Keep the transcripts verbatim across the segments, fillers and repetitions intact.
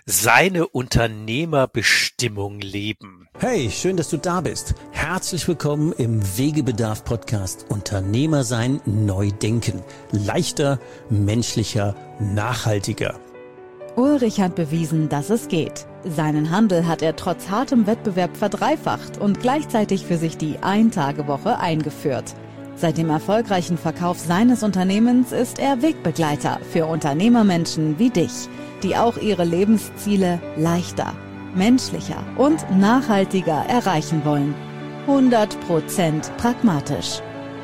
Seine Unternehmerbestimmung leben. Hey, schön, dass du da bist. Herzlich willkommen im Wegebedarf-Podcast Unternehmer sein, neu denken. Leichter, menschlicher, nachhaltiger. Ulrich hat bewiesen, dass es geht. Seinen Handel hat er trotz hartem Wettbewerb verdreifacht und gleichzeitig für sich die Ein-Tage-Woche eingeführt. Seit dem erfolgreichen Verkauf seines Unternehmens ist er Wegbegleiter für Unternehmermenschen wie dich, die auch ihre Lebensziele leichter, menschlicher und nachhaltiger erreichen wollen. hundert Prozent pragmatisch.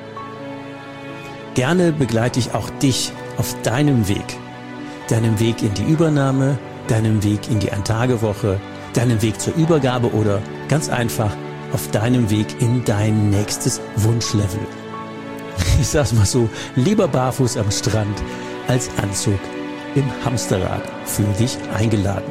Gerne begleite ich auch dich auf deinem Weg. Deinem Weg in die Übernahme, deinem Weg in die Ein-Tage-Woche, deinem Weg zur Übergabe oder ganz einfach auf deinem Weg in dein nächstes Wunschlevel. Ich sag's mal so, lieber barfuß am Strand als Anzug im Hamsterrad. Fühl dich eingeladen.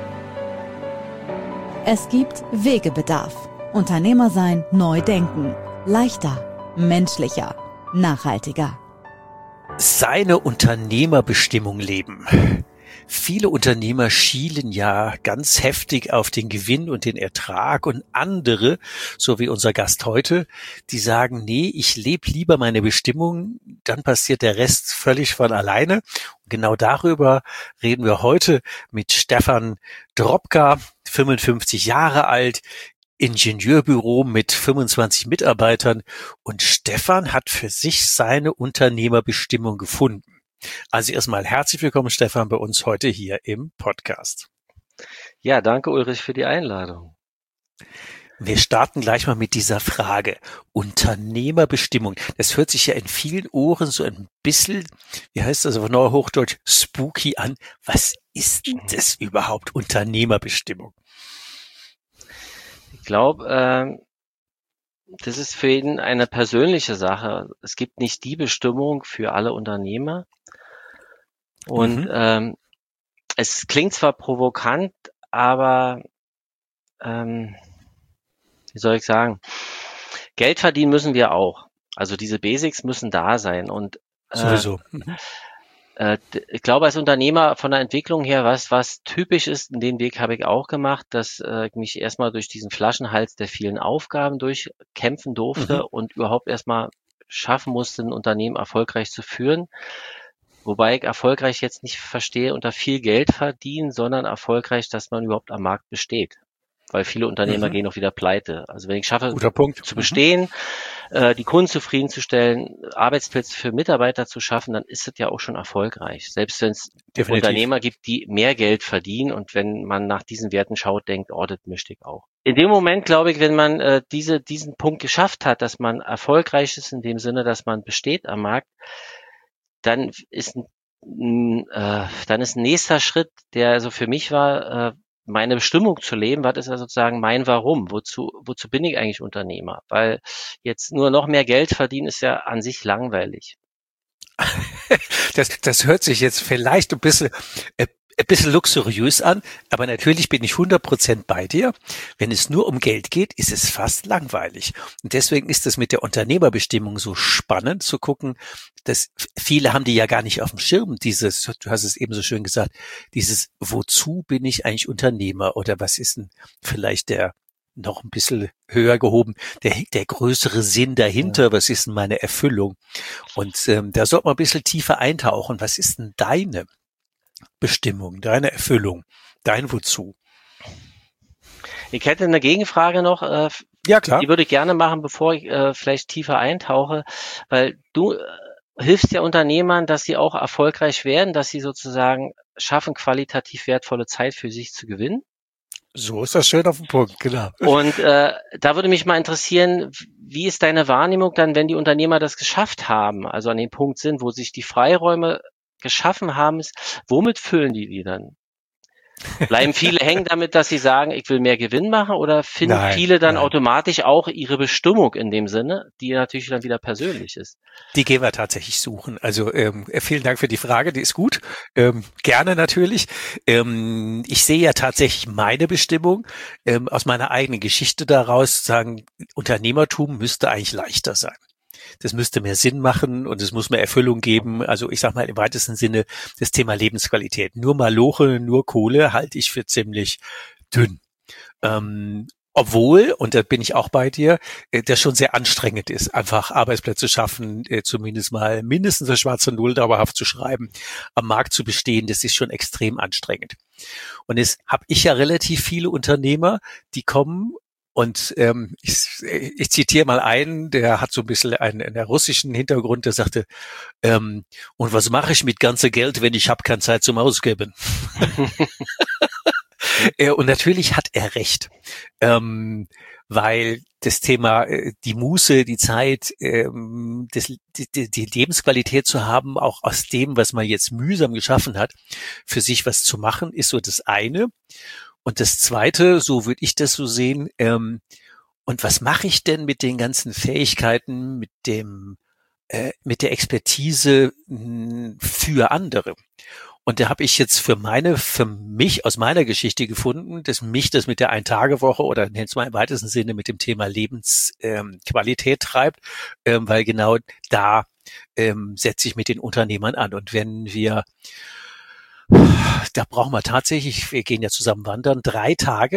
Es gibt Wegebedarf. Unternehmer sein, neu denken. Leichter, menschlicher, nachhaltiger. Seine Unternehmerbestimmung leben. Viele Unternehmer schielen ja ganz heftig auf den Gewinn und den Ertrag und andere, so wie unser Gast heute, die sagen, nee, ich lebe lieber meine Bestimmung, dann passiert der Rest völlig von alleine. Und genau darüber reden wir heute mit Stefan Dropka, fünfundfünfzig Jahre alt, Ingenieurbüro mit fünfundzwanzig Mitarbeitern, und Stefan hat für sich seine Unternehmerbestimmung gefunden. Also erstmal herzlich willkommen, Stefan, bei uns heute hier im Podcast. Ja, danke Ulrich für die Einladung. Wir starten gleich mal mit dieser Frage. Unternehmerbestimmung. Das hört sich ja in vielen Ohren so ein bisschen, wie heißt das auf Neuhochdeutsch, spooky an. Was ist denn das überhaupt, Unternehmerbestimmung? Ich glaube, äh, das ist für jeden eine persönliche Sache. Es gibt nicht die Bestimmung für alle Unternehmer. Und mhm. ähm, es klingt zwar provokant, aber ähm, wie soll ich sagen, Geld verdienen müssen wir auch. Also diese Basics müssen da sein. Und äh, sowieso. Mhm. äh, ich glaube, als Unternehmer von der Entwicklung her, was was typisch ist, in den Weg habe ich auch gemacht, dass äh, ich mich erstmal durch diesen Flaschenhals der vielen Aufgaben durchkämpfen durfte mhm. und überhaupt erstmal schaffen musste, ein Unternehmen erfolgreich zu führen. Wobei ich erfolgreich jetzt nicht verstehe unter viel Geld verdienen, sondern erfolgreich, dass man überhaupt am Markt besteht. Weil viele Unternehmer mhm. gehen auch wieder pleite. Also wenn ich schaffe, zu bestehen, mhm. äh, die Kunden zufriedenzustellen, Arbeitsplätze für Mitarbeiter zu schaffen, dann ist es ja auch schon erfolgreich. Selbst wenn es Unternehmer gibt, die mehr Geld verdienen, und wenn man nach diesen Werten schaut, denkt, oh, das möchte ich auch. In dem Moment, glaube ich, wenn man äh, diese diesen Punkt geschafft hat, dass man erfolgreich ist in dem Sinne, dass man besteht am Markt, dann ist ein, äh, dann ist ein nächster Schritt, der also für mich war, äh, meine Bestimmung zu leben. Was ist ja sozusagen mein Warum? Wozu, wozu bin ich eigentlich Unternehmer? Weil jetzt nur noch mehr Geld verdienen ist ja an sich langweilig. Das, das hört sich jetzt vielleicht ein bisschen, äh, ein bisschen luxuriös an, aber natürlich bin ich hundert Prozent bei dir. Wenn es nur um Geld geht, ist es fast langweilig. Und deswegen ist es mit der Unternehmerbestimmung so spannend zu gucken, dass viele haben die ja gar nicht auf dem Schirm, dieses, du hast es eben so schön gesagt, dieses, wozu bin ich eigentlich Unternehmer, oder was ist denn vielleicht der noch ein bisschen höher gehoben, der, der größere Sinn dahinter, ja. Was ist denn meine Erfüllung? Und ähm, da sollte man ein bisschen tiefer eintauchen. Was ist denn deine Bestimmung, deine Erfüllung, dein Wozu? Ich hätte eine Gegenfrage noch. Äh, ja, klar. Die würde ich gerne machen, bevor ich äh, vielleicht tiefer eintauche, weil du äh, hilfst ja Unternehmern, dass sie auch erfolgreich werden, dass sie sozusagen schaffen, qualitativ wertvolle Zeit für sich zu gewinnen. So ist das schön auf den Punkt, genau. Und äh, da würde mich mal interessieren, wie ist deine Wahrnehmung dann, wenn die Unternehmer das geschafft haben, also an dem Punkt sind, wo sich die Freiräume geschaffen haben, ist, womit füllen die die dann? Bleiben viele hängen damit, dass sie sagen, ich will mehr Gewinn machen, oder finden nein, viele dann nein. automatisch auch ihre Bestimmung in dem Sinne, die natürlich dann wieder persönlich ist? Die gehen wir tatsächlich suchen. Also ähm, vielen Dank für die Frage, die ist gut. Ähm, gerne natürlich. Ähm, ich sehe ja tatsächlich meine Bestimmung ähm, aus meiner eigenen Geschichte daraus, sagen, Unternehmertum müsste eigentlich leichter sein. das müsste mehr Sinn machen und es muss mehr Erfüllung geben. Also ich sag mal im weitesten Sinne das Thema Lebensqualität. Nur Maloche, nur Kohle halte ich für ziemlich dünn. Ähm, Obwohl, und da bin ich auch bei dir, äh, das schon sehr anstrengend ist, einfach Arbeitsplätze schaffen, äh, zumindest mal mindestens eine schwarze Null dauerhaft zu schreiben, am Markt zu bestehen, das ist schon extrem anstrengend. Und jetzt habe ich ja relativ viele Unternehmer, die kommen und ähm, ich, ich zitiere mal einen, der hat so ein bisschen einen, einen russischen Hintergrund, der sagte, ähm, und was mache ich mit ganzem Geld, wenn ich habe keine Zeit zum Ausgeben? Und natürlich hat er recht, ähm, weil das Thema äh, die Muße, die Zeit, ähm, das, die, die Lebensqualität zu haben, auch aus dem, was man jetzt mühsam geschaffen hat, für sich was zu machen, ist so das eine. Und das zweite, so würde ich das so sehen, ähm, und was mache ich denn mit den ganzen Fähigkeiten, mit dem, äh, mit der Expertise mh, für andere? Und da habe ich jetzt für meine, für mich aus meiner Geschichte gefunden, dass mich das mit der Ein-Tage-Woche oder nennt es mal im weitesten Sinne mit dem Thema Lebensqualität ähm, treibt, ähm, weil genau da ähm, setze ich mit den Unternehmern an. Und wenn wir, da brauchen wir tatsächlich, wir gehen ja zusammen wandern, drei Tage,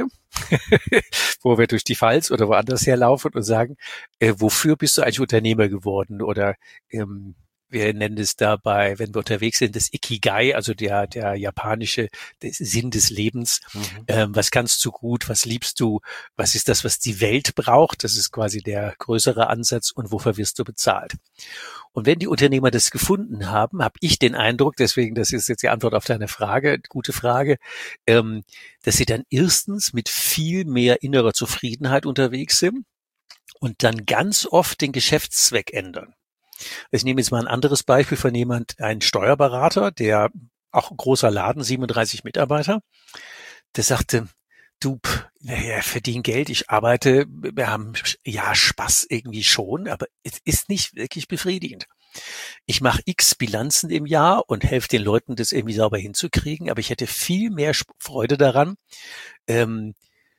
wo wir durch die Pfalz oder woanders herlaufen und sagen, äh, wofür bist du eigentlich Unternehmer geworden? Oder ähm, wir nennen es dabei, wenn wir unterwegs sind, das Ikigai, also der der japanische der Sinn des Lebens. Mhm. Ähm, was kannst du gut? Was liebst du? Was ist das, was die Welt braucht? Das ist quasi der größere Ansatz. Und wofür wirst du bezahlt? Und wenn die Unternehmer das gefunden haben, habe ich den Eindruck, deswegen, das ist jetzt die Antwort auf deine Frage, gute Frage, ähm, dass sie dann erstens mit viel mehr innerer Zufriedenheit unterwegs sind und dann ganz oft den Geschäftszweck ändern. Ich nehme jetzt mal ein anderes Beispiel von jemand, ein Steuerberater, der auch großer Laden, siebenunddreißig Mitarbeiter, der sagte, du, naja, verdiene Geld, ich arbeite, wir haben ja Spaß irgendwie schon, aber es ist nicht wirklich befriedigend. Ich mache x Bilanzen im Jahr und helfe den Leuten, das irgendwie sauber hinzukriegen, aber ich hätte viel mehr Freude daran, ähm,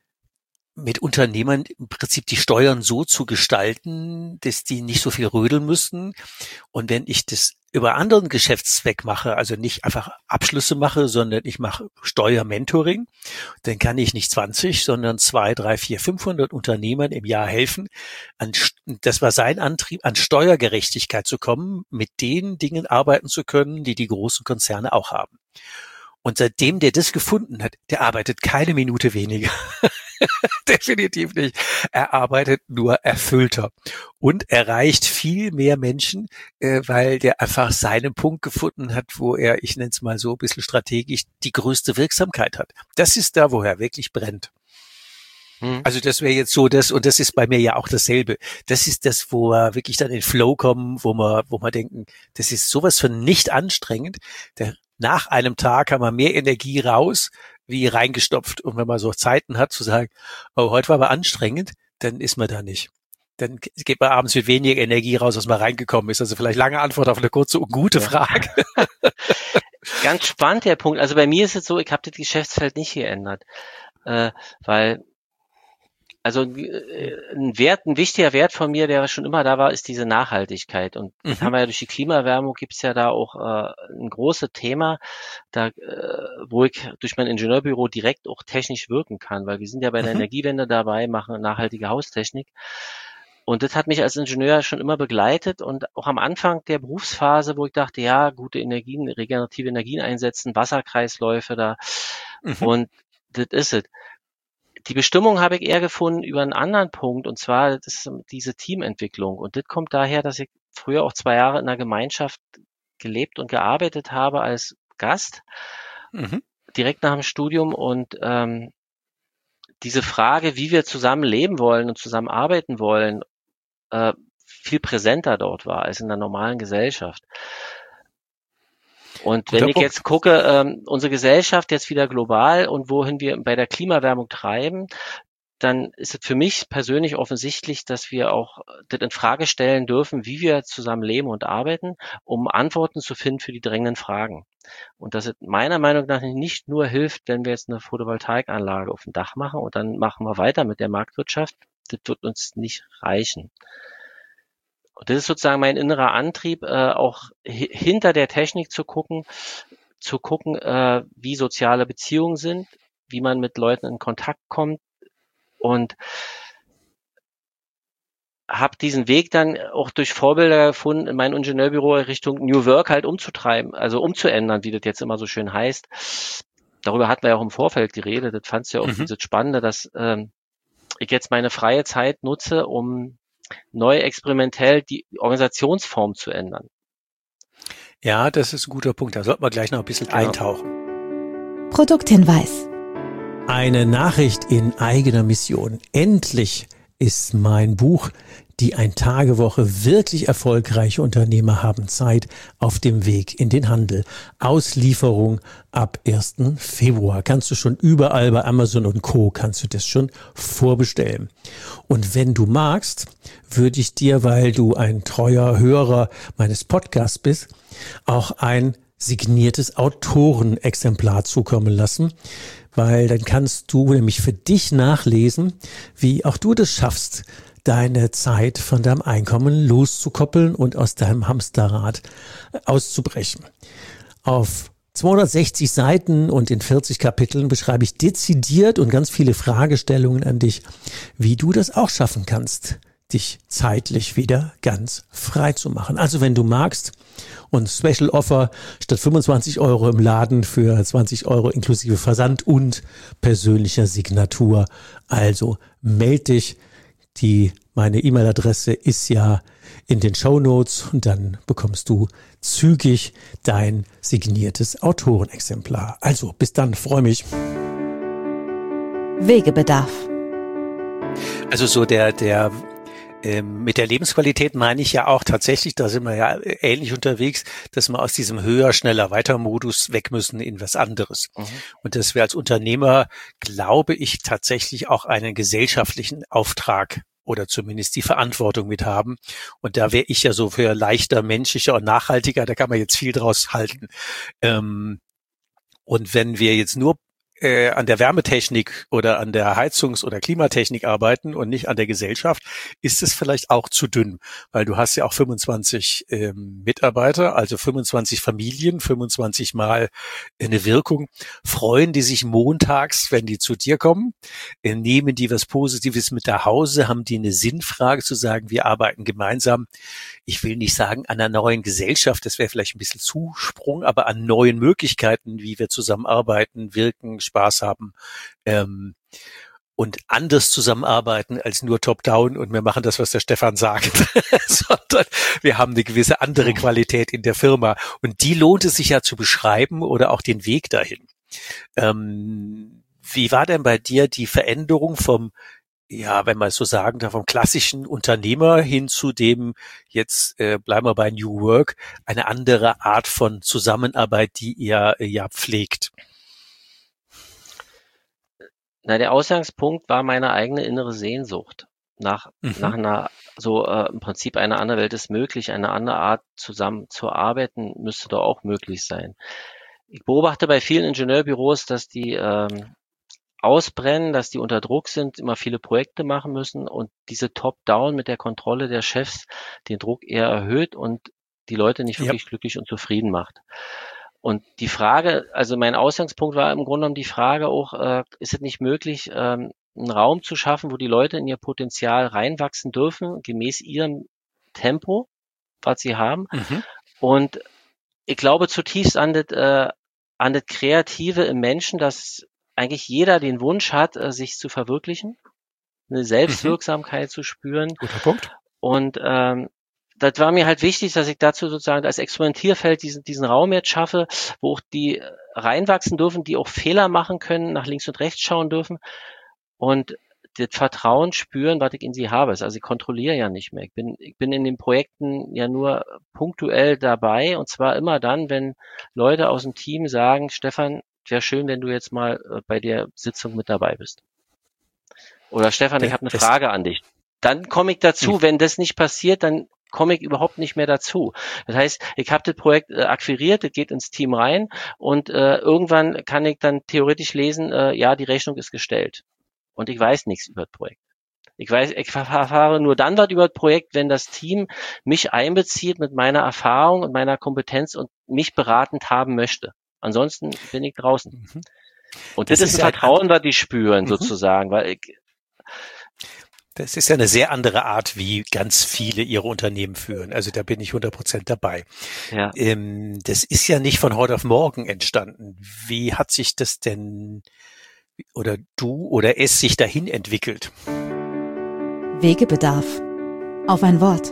mit Unternehmern im Prinzip die Steuern so zu gestalten, dass die nicht so viel rödeln müssten. Und wenn ich das über anderen Geschäftszweck mache, also nicht einfach Abschlüsse mache, sondern ich mache Steuermentoring, dann kann ich nicht zwanzig, sondern zwei, drei, vier, fünfhundert Unternehmern im Jahr helfen. An, das war sein Antrieb, an Steuergerechtigkeit zu kommen, mit den Dingen arbeiten zu können, die die großen Konzerne auch haben. Und seitdem der das gefunden hat, der arbeitet keine Minute weniger. Definitiv nicht. Er arbeitet nur erfüllter und erreicht viel mehr Menschen, äh, weil der einfach seinen Punkt gefunden hat, wo er, ich nenne es mal so ein bisschen strategisch, die größte Wirksamkeit hat. Das ist da, wo er wirklich brennt. Hm. Also das wäre jetzt so das, und das ist bei mir ja auch dasselbe. Das ist das, wo wir wirklich dann in Flow kommen, wo wir, wo wir denken, das ist sowas von nicht anstrengend. Der, nach einem Tag haben wir mehr Energie raus, wie reingestopft. Und wenn man so Zeiten hat, zu sagen, oh, heute war aber anstrengend, dann ist man da nicht. Dann geht man abends mit weniger Energie raus, als man reingekommen ist. Also vielleicht lange Antwort auf eine kurze und gute Frage. Ganz spannend, der Punkt. Also bei mir ist es so, ich habe das Geschäftsfeld nicht geändert, äh, weil also ein Wert, ein wichtiger Wert von mir, der schon immer da war, ist diese Nachhaltigkeit. Und mhm. das haben wir ja durch die Klimaerwärmung, gibt's ja da auch äh, ein großes Thema, da, äh, wo ich durch mein Ingenieurbüro direkt auch technisch wirken kann, weil wir sind ja bei der mhm. Energiewende dabei, machen nachhaltige Haustechnik. Und das hat mich als Ingenieur schon immer begleitet und auch am Anfang der Berufsphase, wo ich dachte, ja, gute Energien, regenerative Energien einsetzen, Wasserkreisläufe da mhm. und das ist es. Die Bestimmung habe ich eher gefunden über einen anderen Punkt, und zwar das ist diese Teamentwicklung. Und das kommt daher, dass ich früher auch zwei Jahre in einer Gemeinschaft gelebt und gearbeitet habe als Gast, mhm. direkt nach dem Studium. Und ähm, diese Frage, wie wir zusammen leben wollen und zusammen arbeiten wollen, äh, viel präsenter dort war als in der normalen Gesellschaft. Und wenn ich jetzt gucke, ähm, unsere Gesellschaft jetzt wieder global und wohin wir bei der Klimaerwärmung treiben, dann ist es für mich persönlich offensichtlich, dass wir auch das in Frage stellen dürfen, wie wir zusammen leben und arbeiten, um Antworten zu finden für die drängenden Fragen. Und dass es meiner Meinung nach nicht nur hilft, wenn wir jetzt eine Photovoltaikanlage auf dem Dach machen und dann machen wir weiter mit der Marktwirtschaft. Das wird uns nicht reichen. Und das ist sozusagen mein innerer Antrieb, äh, auch hi- hinter der Technik zu gucken, zu gucken, äh, wie soziale Beziehungen sind, wie man mit Leuten in Kontakt kommt und habe diesen Weg dann auch durch Vorbilder gefunden, in mein Ingenieurbüro Richtung New Work halt umzutreiben, also umzuändern, wie das jetzt immer so schön heißt. Darüber hatten wir ja auch im Vorfeld geredet. Das fandst du ja auch Mhm. dieses Spannende, dass ähm, ich jetzt meine freie Zeit nutze, um neu experimentell die Organisationsform zu ändern. Ja, das ist ein guter Punkt. Da sollten wir gleich noch ein bisschen Genau. eintauchen. Produkthinweis. Eine Nachricht in eigener Mission. Endlich ist mein Buch Die Ein-Tage-Woche wirklich erfolgreiche Unternehmer haben Zeit auf dem Weg in den Handel. Auslieferung ab ersten Februar. Kannst du schon überall bei Amazon und Co. kannst du das schon vorbestellen. Und wenn du magst, würde ich dir, weil du ein treuer Hörer meines Podcasts bist, auch ein signiertes Autorenexemplar zukommen lassen, weil dann kannst du nämlich für dich nachlesen, wie auch du das schaffst, deine Zeit von deinem Einkommen loszukoppeln und aus deinem Hamsterrad auszubrechen. Auf zweihundertsechzig Seiten und in vierzig Kapiteln beschreibe ich dezidiert und ganz viele Fragestellungen an dich, wie du das auch schaffen kannst, dich zeitlich wieder ganz frei zu machen. Also wenn du magst, und Special Offer statt fünfundzwanzig Euro im Laden für zwanzig Euro inklusive Versand und persönlicher Signatur. Also meld dich. Die, meine E-Mail-Adresse ist ja in den Shownotes und dann bekommst du zügig dein signiertes Autorenexemplar. Also bis dann, freue mich. Wegebedarf. Also so der, der, ähm, mit der Lebensqualität meine ich ja auch tatsächlich, da sind wir ja ähnlich unterwegs, dass wir aus diesem höher, schneller, weiter Modus weg müssen in was anderes. Mhm. Und dass wir als Unternehmer, glaube ich, tatsächlich auch einen gesellschaftlichen Auftrag oder zumindest die Verantwortung mit haben. Und da wäre ich ja so für leichter, menschlicher und nachhaltiger, da kann man jetzt viel draus halten. Ähm, und wenn wir jetzt nur äh, an der Wärmetechnik oder an der Heizungs- oder Klimatechnik arbeiten und nicht an der Gesellschaft, ist es vielleicht auch zu dünn, weil du hast ja auch fünfundzwanzig ähm, Mitarbeiter, also fünfundzwanzig Familien, fünfundzwanzig Mal eine Wirkung. Freuen die sich montags, wenn die zu dir kommen? Äh, nehmen die was Positives mit nach Hause? Haben die eine Sinnfrage zu sagen, wir arbeiten gemeinsam? Ich will nicht sagen an einer neuen Gesellschaft, das wäre vielleicht ein bisschen Zusprung, aber an neuen Möglichkeiten, wie wir zusammenarbeiten, wirken, Spaß haben ähm, und anders zusammenarbeiten als nur top-down und wir machen das, was der Stefan sagt, sondern wir haben eine gewisse andere Qualität in der Firma und die lohnt es sich ja zu beschreiben oder auch den Weg dahin. Ähm, wie war denn bei dir die Veränderung vom, ja, wenn man es so sagen darf, vom klassischen Unternehmer hin zu dem, jetzt äh, bleiben wir bei New Work, eine andere Art von Zusammenarbeit, die ihr äh, ja pflegt? Na, der Ausgangspunkt war meine eigene innere Sehnsucht nach, Mhm. nach einer, so äh, im Prinzip eine andere Welt ist möglich, eine andere Art zusammen zu arbeiten müsste doch auch möglich sein. Ich beobachte bei vielen Ingenieurbüros, dass die ähm, ausbrennen, dass die unter Druck sind, immer viele Projekte machen müssen und diese Top-Down mit der Kontrolle der Chefs den Druck eher erhöht und die Leute nicht wirklich Ja. glücklich und zufrieden macht. Und die Frage, also mein Ausgangspunkt war im Grunde genommen die Frage auch, äh, ist es nicht möglich, ähm, einen Raum zu schaffen, wo die Leute in ihr Potenzial reinwachsen dürfen, gemäß ihrem Tempo, was sie haben. Mhm. Und ich glaube zutiefst an das, äh, an das Kreative im Menschen, dass eigentlich jeder den Wunsch hat, äh, sich zu verwirklichen, eine Selbstwirksamkeit zu spüren. Guter Punkt. Und ähm, das war mir halt wichtig, dass ich dazu sozusagen als Experimentierfeld diesen, diesen Raum jetzt schaffe, wo auch die reinwachsen dürfen, die auch Fehler machen können, nach links und rechts schauen dürfen und das Vertrauen spüren, was ich in sie habe. Also ich kontrolliere ja nicht mehr. Ich bin, ich bin in den Projekten ja nur punktuell dabei und zwar immer dann, wenn Leute aus dem Team sagen, Stefan, wäre schön, wenn du jetzt mal äh, bei der Sitzung mit dabei bist. Oder Stefan, ich habe eine Das- Frage an dich. Dann komme ich dazu. Hm. Wenn das nicht passiert, dann komme ich überhaupt nicht mehr dazu. Das heißt, ich habe das Projekt äh, akquiriert, das geht ins Team rein und äh, irgendwann kann ich dann theoretisch lesen, äh, ja, die Rechnung ist gestellt. Und ich weiß nichts über das Projekt. Ich weiß, ich erfahre nur dann was über das Projekt, wenn das Team mich einbezieht mit meiner Erfahrung und meiner Kompetenz und mich beratend haben möchte. Ansonsten bin ich draußen. Mhm. Und Das das, ist ist ein ja ein Vertrauen, was die spüren, Mhm. sozusagen, weil ich, Das ist ja eine sehr andere Art, wie ganz viele ihre Unternehmen führen. Also da bin ich hundert Prozent dabei. ja. Ähm, das ist ja nicht von heute auf morgen entstanden. Wie hat sich das denn oder du oder es sich dahin entwickelt? Wegebedarf. Auf ein Wort.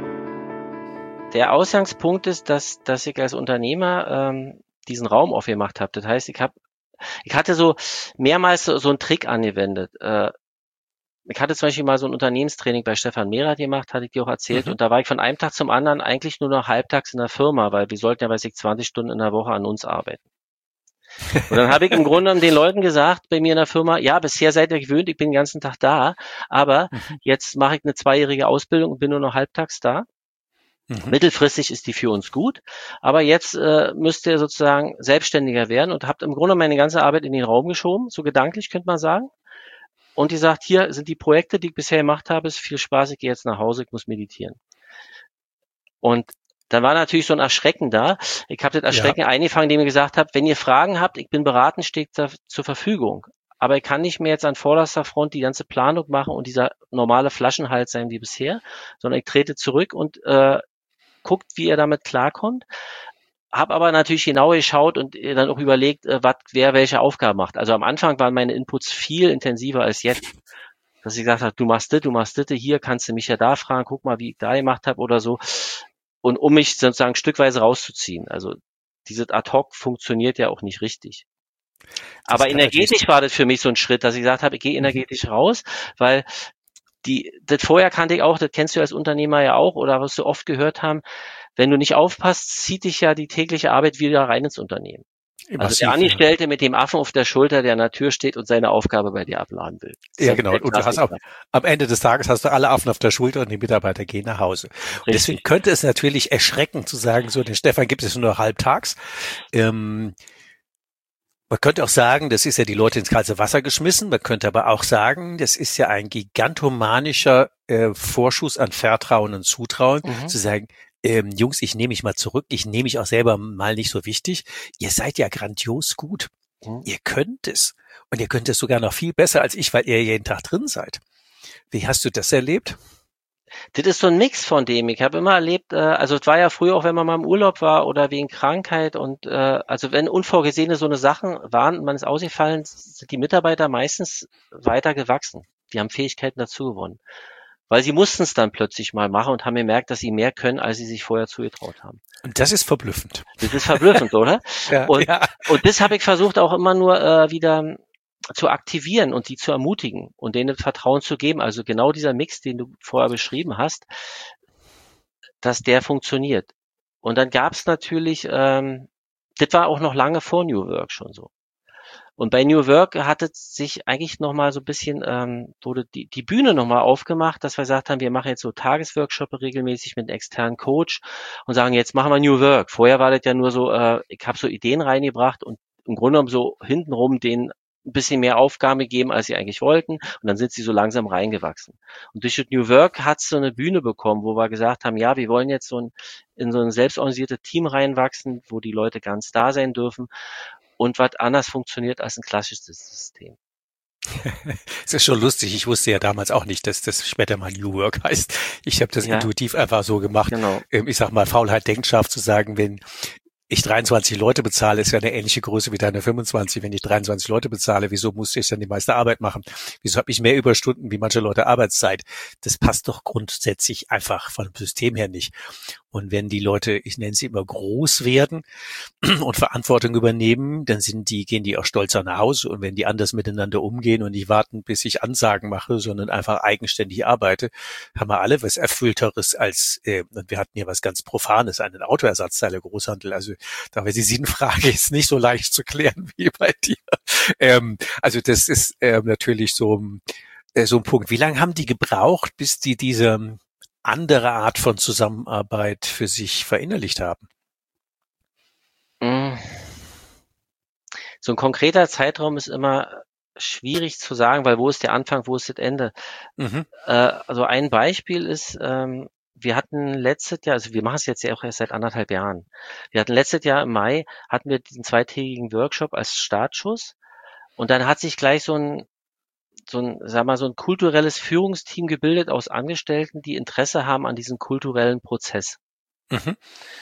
Der Ausgangspunkt ist, dass, dass ich als Unternehmer ähm, diesen Raum aufgemacht habe. Das heißt, ich habe, ich hatte so mehrmals so, so einen Trick angewendet. Äh, ich hatte zum Beispiel mal so ein Unternehmenstraining bei Stefan Merath gemacht, hatte ich dir auch erzählt. Mhm. Und da war ich von einem Tag zum anderen eigentlich nur noch halbtags in der Firma, weil wir sollten ja, weiß ich, zwanzig Stunden in der Woche an uns arbeiten. Und dann habe ich im Grunde genommen den Leuten gesagt, bei mir in der Firma, ja, bisher seid ihr gewöhnt, ich bin den ganzen Tag da, aber Mhm. jetzt mache ich eine zweijährige Ausbildung und bin nur noch halbtags da. Mhm. Mittelfristig ist die für uns gut, aber jetzt äh, müsst ihr sozusagen selbstständiger werden und habt im Grunde meine ganze Arbeit in den Raum geschoben, so gedanklich könnte man sagen. Und die sagt, hier sind die Projekte, die ich bisher gemacht habe, ist viel Spaß, ich gehe jetzt nach Hause, ich muss meditieren. Und dann war natürlich so ein Erschrecken da. Ich habe das Erschrecken ja. eingefangen, indem ich gesagt habe, wenn ihr Fragen habt, ich bin beraten, steht da zur Verfügung. Aber ich kann nicht mehr jetzt an vorderster Front die ganze Planung machen und dieser normale Flaschenhals sein wie bisher, sondern ich trete zurück und äh, guckt, wie ihr damit klarkommt. Hab aber natürlich genau geschaut und dann auch überlegt, äh, was wer welche Aufgabe macht. Also am Anfang waren meine Inputs viel intensiver als jetzt. Dass ich gesagt habe, du machst das, du machst das, hier kannst du mich ja da fragen, guck mal, wie ich da gemacht habe oder so. Und um mich sozusagen stückweise rauszuziehen. Also dieses Ad-Hoc funktioniert ja auch nicht richtig. Das Aber kann energetisch natürlich- war das für mich so ein Schritt, dass ich gesagt habe, ich gehe energetisch raus, weil die, das vorher kannte ich auch, das kennst du als Unternehmer ja auch oder was du oft gehört haben, wenn du nicht aufpasst, zieht dich ja die tägliche Arbeit wieder rein ins Unternehmen. Also Massiv, der Angestellte mit dem Affen auf der Schulter, der an der Tür steht und seine Aufgabe bei dir abladen will. Das Ja, ist genau. der Und du hast auch, Klassiker. am Ende des Tages hast du alle Affen auf der Schulter und die Mitarbeiter gehen nach Hause. Und deswegen Richtig. könnte es natürlich erschrecken zu sagen, so, den Stefan gibt es nur halbtags. Ähm, man könnte auch sagen, das ist ja die Leute ins kalte Wasser geschmissen. Man könnte aber auch sagen, das ist ja ein gigantomanischer äh, Vorschuss an Vertrauen und Zutrauen, Mhm. zu sagen, ähm, Jungs, ich nehme mich mal zurück, ich nehme mich auch selber mal nicht so wichtig. Ihr seid ja grandios gut. Mhm. Ihr könnt es. Und ihr könnt es sogar noch viel besser als ich, weil ihr jeden Tag drin seid. Wie hast du das erlebt? Das ist so ein Mix von dem. Ich habe immer erlebt, äh, also es war ja früher auch, wenn man mal im Urlaub war oder wegen Krankheit und äh, also wenn unvorgesehene so eine Sachen waren und man ist ausgefallen, sind die Mitarbeiter meistens weiter gewachsen. Die haben Fähigkeiten dazu gewonnen. Weil sie mussten es dann plötzlich mal machen und haben gemerkt, dass sie mehr können, als sie sich vorher zugetraut haben. Und das ist verblüffend. Das ist verblüffend, oder? Ja, Und, ja. und das habe ich versucht auch immer nur äh, wieder zu aktivieren und die zu ermutigen und denen Vertrauen zu geben. Also genau dieser Mix, den du vorher beschrieben hast, dass der funktioniert. Und dann gab es natürlich, ähm, das war auch noch lange vor New Work schon so. Und bei New Work hat es sich eigentlich nochmal so ein bisschen, ähm, wurde die, die Bühne nochmal aufgemacht, dass wir gesagt haben, wir machen jetzt so Tagesworkshops regelmäßig mit einem externen Coach und sagen, jetzt machen wir New Work. Vorher war das ja nur so, äh, ich habe so Ideen reingebracht und im Grunde genommen so hintenrum denen ein bisschen mehr Aufgaben gegeben, als sie eigentlich wollten. Und dann sind sie so langsam reingewachsen. Und durch das New Work hat es so eine Bühne bekommen, wo wir gesagt haben, ja, wir wollen jetzt so ein, in so ein selbstorganisiertes Team reinwachsen, wo die Leute ganz da sein dürfen. Und was anders funktioniert als ein klassisches System. Es ist schon lustig. Ich wusste ja damals auch nicht, dass das später mal New Work heißt. Ich habe das Ja. intuitiv einfach so gemacht. Genau. Ähm, Ich sag mal, Faulheit denkt scharf zu sagen, wenn ich dreiundzwanzig Leute bezahle, ist ja eine ähnliche Größe wie deine fünfundzwanzig. Wenn ich dreiundzwanzig Leute bezahle, wieso musste ich dann die meiste Arbeit machen? Wieso habe ich mehr Überstunden wie manche Leute Arbeitszeit? Das passt doch grundsätzlich einfach von dem System her nicht. Und wenn die Leute, ich nenne sie immer, groß werden und Verantwortung übernehmen, dann sind die, gehen die auch stolzer nach Hause. Und wenn die anders miteinander umgehen und nicht warten, bis ich Ansagen mache, sondern einfach eigenständig arbeite, haben wir alle was Erfüllteres als, äh, und wir hatten hier was ganz Profanes, einen Autoersatzteile Großhandel. Also da wäre die Sinnfrage jetzt nicht so leicht zu klären wie bei dir. Ähm, also das ist äh, natürlich so, äh, so ein Punkt. Wie lange haben die gebraucht, bis die diese andere Art von Zusammenarbeit für sich verinnerlicht haben? So ein konkreter Zeitraum ist immer schwierig zu sagen, weil wo ist der Anfang, wo ist das Ende? Mhm. Äh, also ein Beispiel ist, ähm, wir hatten letztes Jahr, also wir machen es jetzt ja auch erst seit anderthalb Jahren. Wir hatten letztes Jahr im Mai, hatten wir diesen zweitägigen Workshop als Startschuss und dann hat sich gleich so ein, so ein, sag mal, so ein kulturelles Führungsteam gebildet aus Angestellten, die Interesse haben an diesem kulturellen Prozess. Mhm.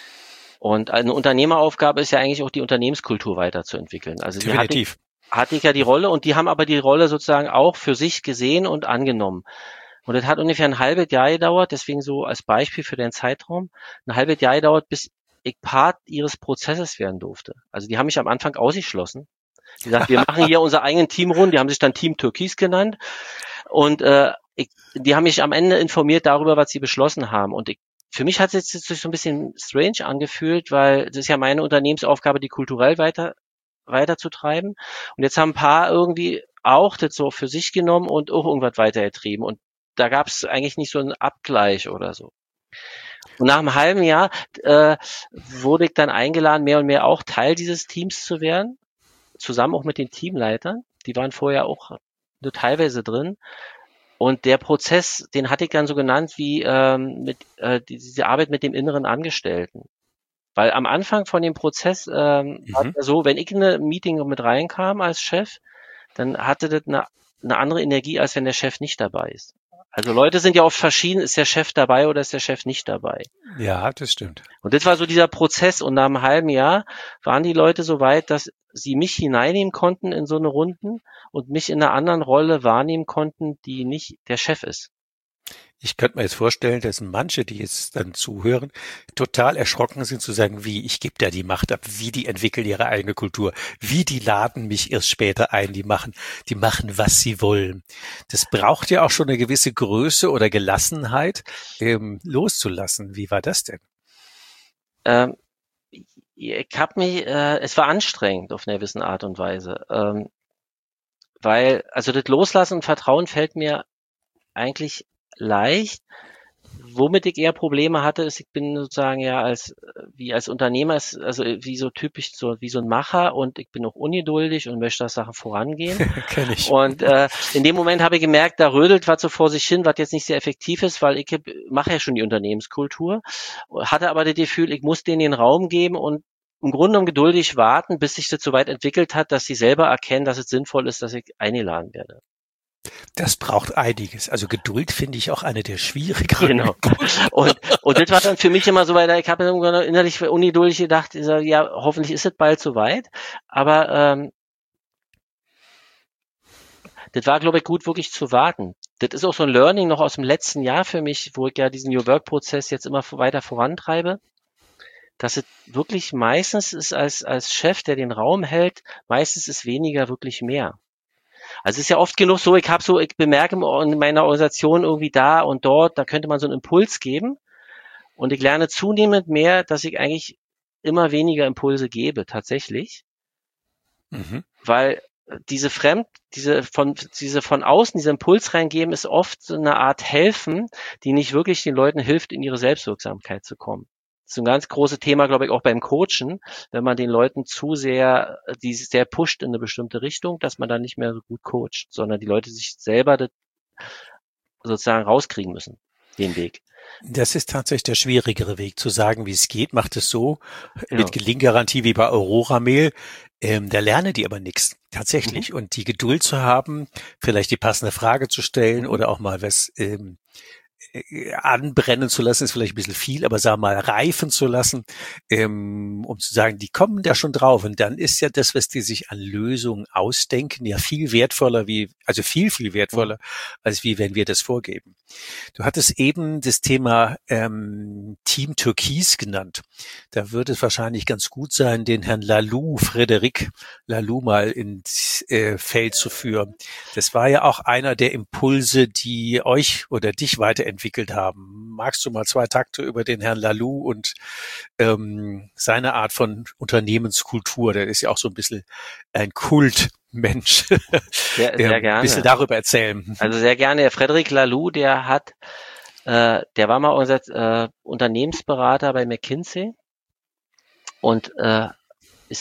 Und eine Unternehmeraufgabe ist ja eigentlich auch die Unternehmenskultur weiterzuentwickeln. Also die hatte, Definitiv. hatte ich ja die Rolle und die haben aber die Rolle sozusagen auch für sich gesehen und angenommen. Und das hat ungefähr ein halbes Jahr gedauert, deswegen so als Beispiel für den Zeitraum, ein halbes Jahr gedauert, bis ich Part ihres Prozesses werden durfte. Also die haben mich am Anfang ausgeschlossen. Die gesagt, wir machen hier unser eigenen Teamrunde, die haben sich dann Team Türkis genannt und äh, ich, die haben mich am Ende informiert darüber, was sie beschlossen haben. Und ich, für mich hat es jetzt sich so ein bisschen strange angefühlt, weil das ist ja meine Unternehmensaufgabe, die kulturell weiter weiterzutreiben. Und jetzt haben ein paar irgendwie auch das so für sich genommen und auch irgendwas weitergetrieben. Und da gab es eigentlich nicht so einen Abgleich oder so. Und nach einem halben Jahr äh, wurde ich dann eingeladen, mehr und mehr auch Teil dieses Teams zu werden, zusammen auch mit den Teamleitern. Die waren vorher auch nur teilweise drin. Und der Prozess, den hatte ich dann so genannt wie ähm, mit äh, diese Arbeit mit dem inneren Angestellten. Weil am Anfang von dem Prozess ähm, Mhm. war es ja so, wenn ich in eine Meeting mit reinkam als Chef, dann hatte das eine, eine andere Energie, als wenn der Chef nicht dabei ist. Also Leute sind ja oft verschieden, ist der Chef dabei oder ist der Chef nicht dabei? Ja, das stimmt. Und das war so dieser Prozess und nach einem halben Jahr waren die Leute so weit, dass sie mich hineinnehmen konnten in so eine Runden und mich in einer anderen Rolle wahrnehmen konnten, die nicht der Chef ist. Ich könnte mir jetzt vorstellen, dass manche, die jetzt dann zuhören, total erschrocken sind zu sagen, wie, ich gebe da die Macht ab, wie die entwickeln ihre eigene Kultur, wie die laden mich erst später ein, die machen, die machen, was sie wollen. Das braucht ja auch schon eine gewisse Größe oder Gelassenheit, ähm, loszulassen. Wie war das denn? Ähm, ich habe mich, äh, es war anstrengend auf eine gewisse Art und Weise, ähm, weil, also das Loslassen und Vertrauen fällt mir eigentlich leicht. Womit ich eher Probleme hatte, ist, ich bin sozusagen ja als, wie als Unternehmer, also wie so typisch, so wie so ein Macher und ich bin auch ungeduldig und möchte, dass Sachen vorangehen. Kenn ich. Und äh, in dem Moment habe ich gemerkt, da rödelt was so vor sich hin, was jetzt nicht sehr effektiv ist, weil ich mache ja schon die Unternehmenskultur, hatte aber das Gefühl, ich muss denen den Raum geben und im Grunde genommen geduldig warten, bis sich das so weit entwickelt hat, dass sie selber erkennen, dass es sinnvoll ist, dass ich eingeladen werde. Das braucht einiges. Also Geduld finde ich auch eine der schwierigeren. Genau. Und, und das war dann für mich immer so, weil ich habe innerlich ungeduldig gedacht, ja, hoffentlich ist es bald soweit. Aber ähm, das war, glaube ich, gut, wirklich zu warten. Das ist auch so ein Learning noch aus dem letzten Jahr für mich, wo ich ja diesen New Work-Prozess jetzt immer weiter vorantreibe, dass es wirklich meistens ist als, als Chef, der den Raum hält, meistens ist weniger wirklich mehr. Also es ist ja oft genug so, ich habe so, ich bemerke in meiner Organisation irgendwie da und dort, da könnte man so einen Impuls geben und ich lerne zunehmend mehr, dass ich eigentlich immer weniger Impulse gebe, tatsächlich, Mhm. weil diese Fremd, diese von, diese von außen, dieser Impuls reingeben, ist oft so eine Art Helfen, die nicht wirklich den Leuten hilft, in ihre Selbstwirksamkeit zu kommen. Das ist ein ganz großes Thema, glaube ich, auch beim Coachen, wenn man den Leuten zu sehr, die sehr pusht in eine bestimmte Richtung, dass man dann nicht mehr so gut coacht, sondern die Leute sich selber das sozusagen rauskriegen müssen, den Weg. Das ist tatsächlich der schwierigere Weg, zu sagen, wie es geht. Macht es so, Genau. mit Gelinggarantie wie bei Aurora Mail. Ähm, da lernen die aber nichts, tatsächlich. Mhm. Und die Geduld zu haben, vielleicht die passende Frage zu stellen oder auch mal was ähm, anbrennen zu lassen, ist vielleicht ein bisschen viel, aber sagen wir mal reifen zu lassen, ähm, um zu sagen, die kommen da schon drauf. Und dann ist ja das, was die sich an Lösungen ausdenken, ja viel wertvoller wie, also viel, viel wertvoller, als wie wenn wir das vorgeben. Du hattest eben das Thema ähm, Team Türkis genannt. Da würde es wahrscheinlich ganz gut sein, den Herrn Lalou, Frédéric Lalou mal ins äh, Feld zu führen. Das war ja auch einer der Impulse, die euch oder dich weiterentwickelt haben. Magst du mal zwei Takte über den Herrn Lalou und ähm, seine Art von Unternehmenskultur, der ist ja auch so ein bisschen ein Kultmensch, sehr, sehr gerne. Ein bisschen darüber erzählen. Also sehr gerne. Der Frédéric Lalou, der hat, äh, der war mal unser äh, Unternehmensberater bei McKinsey und äh, ist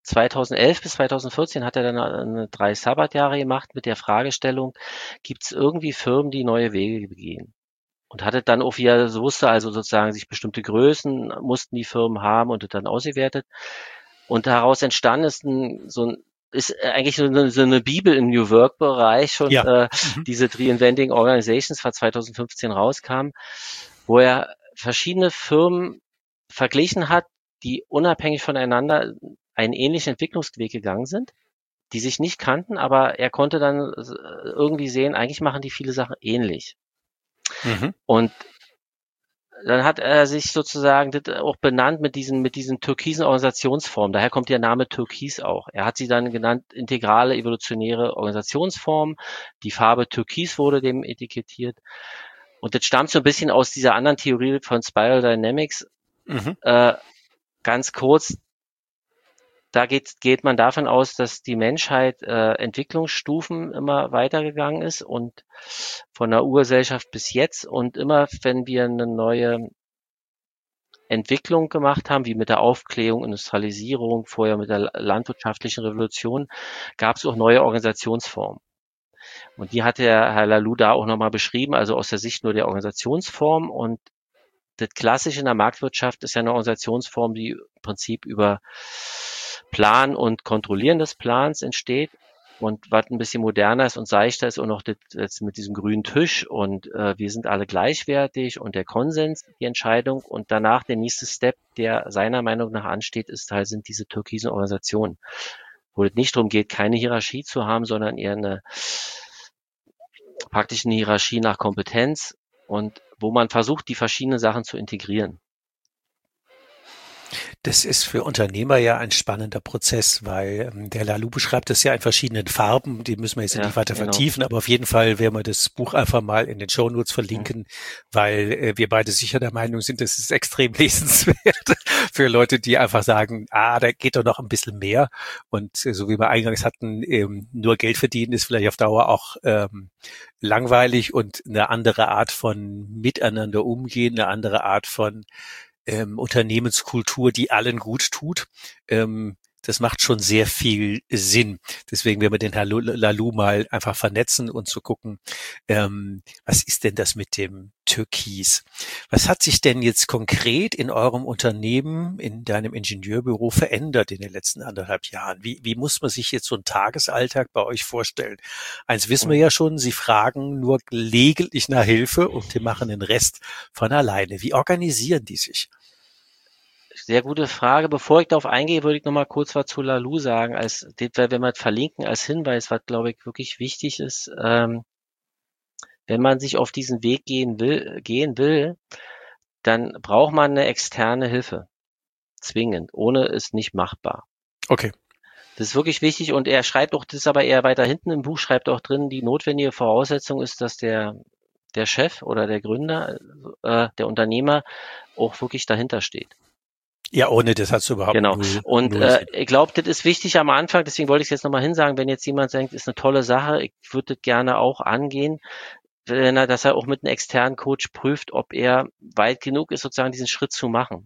zweitausendelf bis zweitausendvierzehn hat er dann eine drei Sabbatjahre gemacht mit der Fragestellung, gibt es irgendwie Firmen, die neue Wege begehen? Und hatte dann auch, wie er so wusste, also sozusagen sich bestimmte Größen mussten die Firmen haben und hat dann ausgewertet. Und daraus entstanden ist ein, so ein, ist eigentlich so eine, so eine Bibel im New Work-Bereich schon, Ja. äh, diese Reinventing Organizations von zweitausendfünfzehn rauskam, wo er verschiedene Firmen verglichen hat, die unabhängig voneinander einen ähnlichen Entwicklungsweg gegangen sind, die sich nicht kannten, aber er konnte dann irgendwie sehen, eigentlich machen die viele Sachen ähnlich. Mhm. Und dann hat er sich sozusagen das auch benannt mit diesen, mit diesen türkisen Organisationsformen. Daher kommt der Name Türkis auch. Er hat sie dann genannt integrale evolutionäre Organisationsformen. Die Farbe Türkis wurde dem etikettiert. Und das stammt so ein bisschen aus dieser anderen Theorie von Spiral Dynamics. Mhm. Äh, ganz kurz, da geht, geht man davon aus, dass die Menschheit äh, Entwicklungsstufen immer weitergegangen ist und von der Urgesellschaft bis jetzt. Und immer, wenn wir eine neue Entwicklung gemacht haben, wie mit der Aufklärung, Industrialisierung, vorher mit der landwirtschaftlichen Revolution, gab es auch neue Organisationsformen. Und die hat der Herr Laloux da auch nochmal beschrieben, also aus der Sicht nur der Organisationsform. Und das Klassische in der Marktwirtschaft ist ja eine Organisationsform, die im Prinzip über Plan und Kontrollieren des Plans entsteht. Und was ein bisschen moderner ist und seichter ist und noch das, das mit diesem grünen Tisch und äh, wir sind alle gleichwertig und der Konsens, die Entscheidung. Und danach der nächste Step, der seiner Meinung nach ansteht, ist halt, sind diese türkisen Organisationen, wo es nicht darum geht, keine Hierarchie zu haben, sondern eher eine praktisch eine Hierarchie nach Kompetenz und wo man versucht, die verschiedenen Sachen zu integrieren. Das ist für Unternehmer ja ein spannender Prozess, weil ähm, der Laloux beschreibt das ja in verschiedenen Farben, die müssen wir jetzt Ja, nicht weiter genau. vertiefen, aber auf jeden Fall werden wir das Buch einfach mal in den Shownotes verlinken, mhm. weil äh, wir beide sicher der Meinung sind, das ist extrem lesenswert für Leute, die einfach sagen, ah, da geht doch noch ein bisschen mehr und äh, so wie wir eingangs hatten, ähm, nur Geld verdienen ist vielleicht auf Dauer auch ähm, langweilig und eine andere Art von Miteinander umgehen, eine andere Art von Ähm, Unternehmenskultur, die allen gut tut. Ähm, das macht schon sehr viel Sinn. Deswegen werden wir den Herrn Laloux mal einfach vernetzen und zu gucken, ähm, was ist denn das mit dem Türkis? Was hat sich denn jetzt konkret in eurem Unternehmen, in deinem Ingenieurbüro verändert in den letzten anderthalb Jahren? Wie, wie muss man sich jetzt so einen Tagesalltag bei euch vorstellen? Eins wissen wir ja schon, Sie fragen nur gelegentlich nach Hilfe und die machen den Rest von alleine. Wie organisieren die sich? Sehr gute Frage. Bevor ich darauf eingehe, würde ich noch mal kurz was zu Laloux sagen, als wenn wir verlinken als Hinweis, was glaube ich wirklich wichtig ist. Ähm, wenn man sich auf diesen Weg gehen will, gehen will, dann braucht man eine externe Hilfe. Zwingend. Ohne ist nicht machbar. Okay. Das ist wirklich wichtig und er schreibt auch, das ist aber eher weiter hinten im Buch, schreibt auch drin, die notwendige Voraussetzung ist, dass der, der Chef oder der Gründer, äh, der Unternehmer auch wirklich dahinter steht. Ja, ohne das hast du überhaupt Genau. null, und null äh, ich glaube, das ist wichtig am Anfang, deswegen wollte ich es jetzt nochmal hinsagen, wenn jetzt jemand denkt, ist eine tolle Sache, ich würde das gerne auch angehen, wenn er, dass er auch mit einem externen Coach prüft, ob er weit genug ist, sozusagen diesen Schritt zu machen.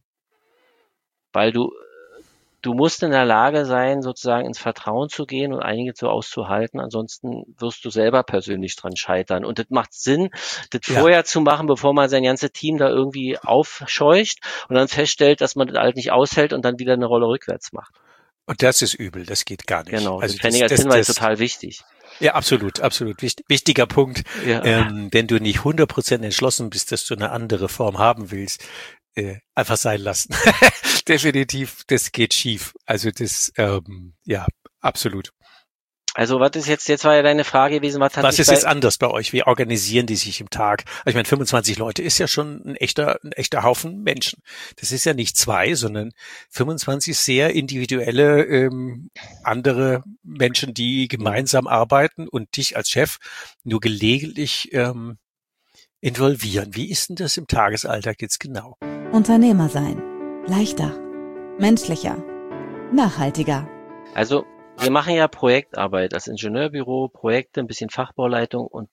Weil du Du musst in der Lage sein, sozusagen ins Vertrauen zu gehen und einige so auszuhalten. Ansonsten wirst du selber persönlich dran scheitern. Und das macht Sinn, das ja. vorher zu machen, bevor man sein ganzes Team da irgendwie aufscheucht und dann feststellt, dass man das halt nicht aushält und dann wieder eine Rolle rückwärts macht. Und das ist übel, das geht gar nicht. Genau, also das fände ich als das, Hinweis das, total wichtig. Ja, absolut, absolut. Wichtiger Punkt. Ja. Ähm, wenn du nicht hundert Prozent entschlossen bist, dass du eine andere Form haben willst, äh, einfach sein lassen. Definitiv, das geht schief. Also das, ähm, ja, absolut. Also was ist jetzt, jetzt war ja deine Frage gewesen, was hat Was sich ist jetzt anders bei euch? Wie organisieren die sich im Tag? Also ich meine, fünfundzwanzig Leute ist ja schon ein echter, ein echter Haufen Menschen. Das ist ja nicht zwei, sondern fünfundzwanzig sehr individuelle, ähm, andere Menschen, die gemeinsam arbeiten und dich als Chef nur gelegentlich ähm, involvieren. Wie ist denn das im Tagesalltag jetzt genau? Unternehmer sein. Leichter, menschlicher, nachhaltiger. Also wir machen ja Projektarbeit als Ingenieurbüro, Projekte, ein bisschen Fachbauleitung und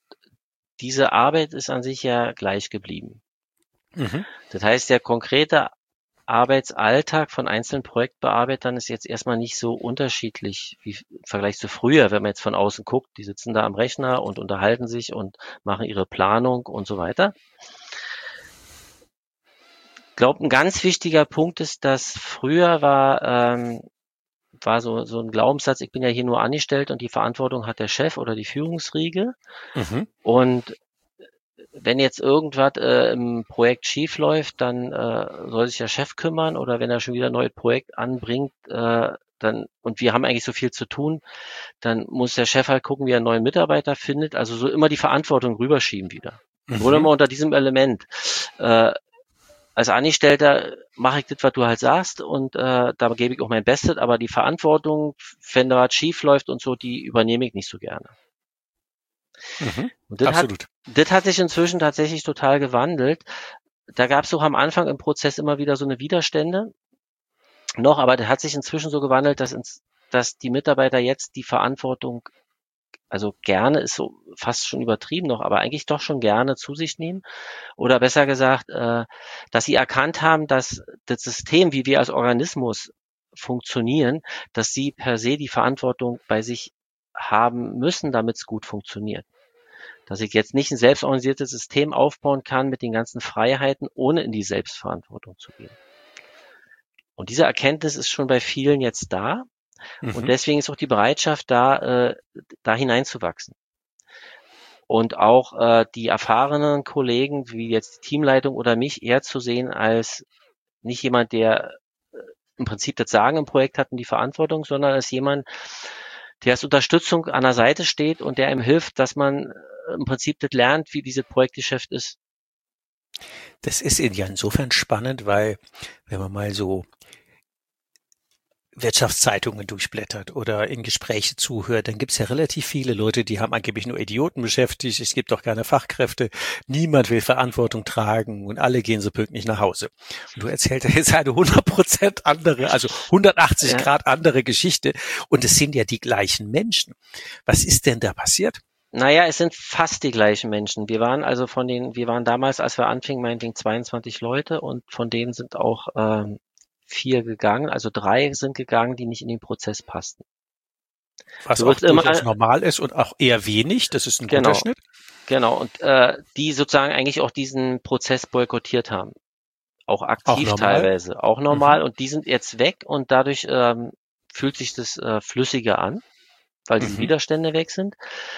diese Arbeit ist an sich ja gleich geblieben. Mhm. Das heißt, der konkrete Arbeitsalltag von einzelnen Projektbearbeitern ist jetzt erstmal nicht so unterschiedlich wie im Vergleich zu früher, wenn man jetzt von außen guckt. Die sitzen da am Rechner und unterhalten sich und machen ihre Planung und so weiter. Ich glaube, ein ganz wichtiger Punkt ist, dass früher war, ähm, war so, so ein Glaubenssatz, ich bin ja hier nur angestellt und die Verantwortung hat der Chef oder die Führungsriege. Mhm. Und wenn jetzt irgendwas äh, im Projekt schief läuft, dann äh, soll sich der Chef kümmern, oder wenn er schon wieder ein neues Projekt anbringt, äh, dann, und wir haben eigentlich so viel zu tun, dann muss der Chef halt gucken, wie er einen neuen Mitarbeiter findet. Also so immer die Verantwortung rüberschieben wieder. Mhm. Nur immer unter diesem Element. Äh, als Angestellter mache ich das, was du halt sagst, und äh, da gebe ich auch mein Bestes, aber die Verantwortung, wenn da was schief läuft und so, die übernehme ich nicht so gerne. Mhm, und das absolut. Hat, das hat sich inzwischen tatsächlich total gewandelt. Da gab es auch am Anfang im Prozess immer wieder so eine Widerstände noch, aber das hat sich inzwischen so gewandelt, dass, ins, dass die Mitarbeiter jetzt die Verantwortung, also gerne ist so fast schon übertrieben noch, aber eigentlich doch schon gerne zu sich nehmen. Oder besser gesagt, äh, dass sie erkannt haben, dass das System, wie wir als Organismus funktionieren, dass sie per se die Verantwortung bei sich haben müssen, damit es gut funktioniert. Dass ich jetzt nicht ein selbstorganisiertes System aufbauen kann mit den ganzen Freiheiten, ohne in die Selbstverantwortung zu gehen. Und diese Erkenntnis ist schon bei vielen jetzt da. Mhm. Und deswegen ist auch die Bereitschaft da, äh, da hineinzuwachsen. Und auch äh, die erfahrenen Kollegen, wie jetzt die Teamleitung oder mich, eher zu sehen als nicht jemand, der äh, im Prinzip das Sagen im Projekt hat und die Verantwortung, sondern als jemand, der als Unterstützung an der Seite steht und der ihm hilft, dass man im Prinzip das lernt, wie dieses Projektgeschäft ist. Das ist ja insofern spannend, weil wenn man mal so Wirtschaftszeitungen durchblättert oder in Gespräche zuhört, dann gibt es ja relativ viele Leute, die haben angeblich nur Idioten beschäftigt, es gibt doch keine Fachkräfte, niemand will Verantwortung tragen und alle gehen so pünktlich nach Hause. Und du erzählst jetzt eine hundert Prozent andere, also hundertachtzig ja. Grad andere Geschichte, und es sind ja die gleichen Menschen. Was ist denn da passiert? Naja, es sind fast die gleichen Menschen. Wir waren also von den, wir waren damals, als wir anfingen, meinetwegen zweiundzwanzig Leute, und von denen sind auch ähm, vier gegangen, also drei sind gegangen, die nicht in den Prozess passten. Was auch durchaus normal ist und auch eher wenig, das ist ein genau, guter Schnitt. Genau, und äh, die sozusagen eigentlich auch diesen Prozess boykottiert haben. Auch aktiv auch teilweise, auch normal. Mhm. Und die sind jetzt weg, und dadurch ähm, fühlt sich das äh, flüssiger an, weil die mhm. Widerstände weg sind.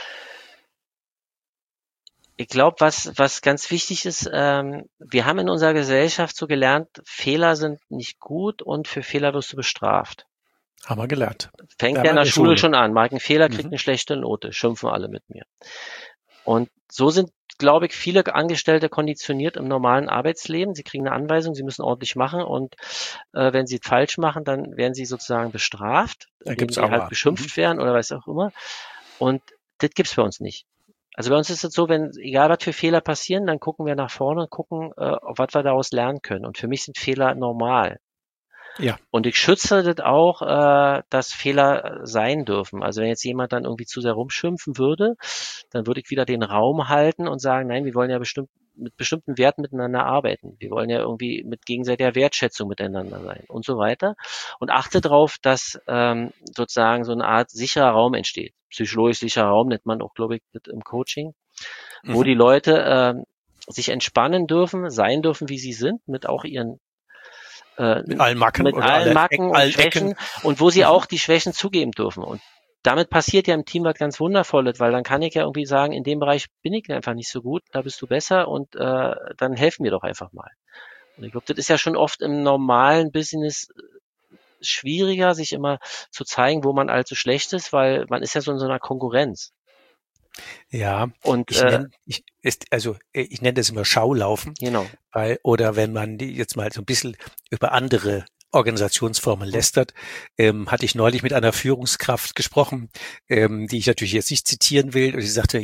Ich glaube, was was ganz wichtig ist, ähm, wir haben in unserer Gesellschaft so gelernt, Fehler sind nicht gut und für Fehler wirst du bestraft. Haben wir gelernt. Fängt ja in der Schule, Schule schon an. Mag ein Fehler, kriegt mhm. eine schlechte Note, schimpfen alle mit mir. Und so sind, glaube ich, viele Angestellte konditioniert im normalen Arbeitsleben. Sie kriegen eine Anweisung, sie müssen ordentlich machen, und äh, wenn sie falsch machen, dann werden sie sozusagen bestraft, indem sie halt beschimpft mhm. werden oder was auch immer. Und das gibt's bei uns nicht. Also bei uns ist es so, wenn, egal was für Fehler passieren, dann gucken wir nach vorne und gucken, äh, was wir daraus lernen können. Und für mich sind Fehler normal. Ja. Und ich schütze das auch, äh, dass Fehler sein dürfen. Also wenn jetzt jemand dann irgendwie zu sehr rumschimpfen würde, dann würde ich wieder den Raum halten und sagen, nein, wir wollen ja bestimmt mit bestimmten Werten miteinander arbeiten. Wir wollen ja irgendwie mit gegenseitiger Wertschätzung miteinander sein und so weiter. Und achte darauf, dass ähm, sozusagen so eine Art sicherer Raum entsteht. Psychologisch sicherer Raum nennt man auch, glaube ich, im Coaching, mhm. wo die Leute ähm, sich entspannen dürfen, sein dürfen, wie sie sind, mit auch ihren äh, mit allen Macken, mit oder allen Macken Ecken, und Schwächen Ecken. Und wo sie mhm. auch die Schwächen zugeben dürfen. Und damit passiert ja im Team was ganz Wundervolles, weil dann kann ich ja irgendwie sagen, in dem Bereich bin ich einfach nicht so gut, da bist du besser, und äh, dann helfen wir doch einfach mal. Und ich glaube, das ist ja schon oft im normalen Business schwieriger, sich immer zu zeigen, wo man allzu schlecht ist, weil man ist ja so in so einer Konkurrenz. Ja, und ich äh, nenne, ich, ist, also ich nenne das immer Schaulaufen, genau. weil, oder wenn man die jetzt mal so ein bisschen über andere Organisationsformen lästert, ähm, hatte ich neulich mit einer Führungskraft gesprochen, ähm, die ich natürlich jetzt nicht zitieren will, und sie sagte, ja,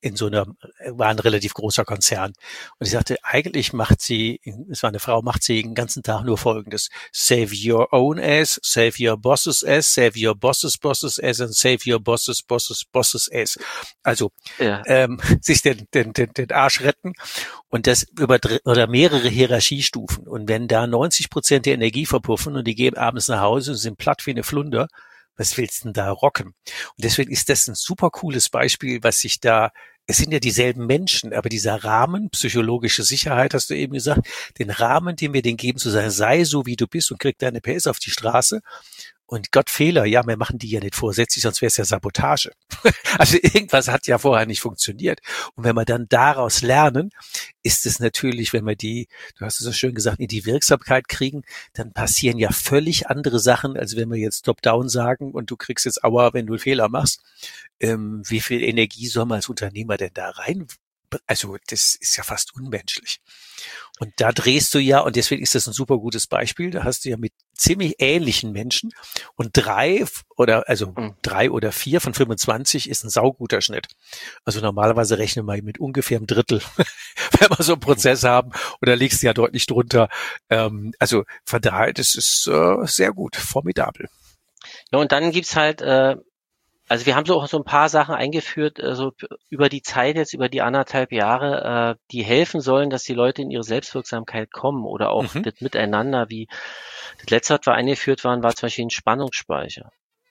in so einer, war ein relativ großer Konzern. Und ich sagte, eigentlich macht sie, es war eine Frau, macht sie den ganzen Tag nur Folgendes. Save your own ass, save your boss's ass, save your boss's boss's ass and save your boss's boss's boss's ass. Also, Ja. ähm, sich den, den, den, den Arsch retten und das über dr- oder mehrere Hierarchiestufen. Und wenn da neunzig Prozent der Energie verpuffen und die gehen abends nach Hause und sind platt wie eine Flunder, was willst du denn da rocken? Und deswegen ist das ein super cooles Beispiel, was sich da, es sind ja dieselben Menschen, aber dieser Rahmen, psychologische Sicherheit, hast du eben gesagt, den Rahmen, den wir denen geben, zu sagen, sei so, wie du bist und krieg deine P S auf die Straße. Und Gott, Fehler, ja, wir machen die ja nicht vorsätzlich, sonst wäre es ja Sabotage. Also irgendwas hat ja vorher nicht funktioniert. Und wenn wir dann daraus lernen, ist es natürlich, wenn wir die, du hast es so schön gesagt, in die Wirksamkeit kriegen, dann passieren ja völlig andere Sachen, als wenn wir jetzt Top-Down sagen und du kriegst jetzt Aua, wenn du einen Fehler machst. Ähm, wie viel Energie soll man als Unternehmer denn da rein? Also das ist ja fast unmenschlich. Und da drehst du ja, und deswegen ist das ein super gutes Beispiel, da hast du ja mit ziemlich ähnlichen Menschen und drei oder also Mhm. drei oder vier von fünfundzwanzig ist ein sauguter Schnitt. Also normalerweise rechnen wir mit ungefähr einem Drittel, wenn wir so einen Prozess haben, und da liegst du ja deutlich drunter. Ähm, also von daher, das ist äh, sehr gut, formidabel. Ja, und dann gibt's halt, äh, also wir haben so auch so ein paar Sachen eingeführt, äh, so p- über die Zeit jetzt, über die anderthalb Jahre, äh, die helfen sollen, dass die Leute in ihre Selbstwirksamkeit kommen oder auch Mhm. das Miteinander, wie das letzte, was wir eingeführt waren, war zum Beispiel ein Spannungsspeicher.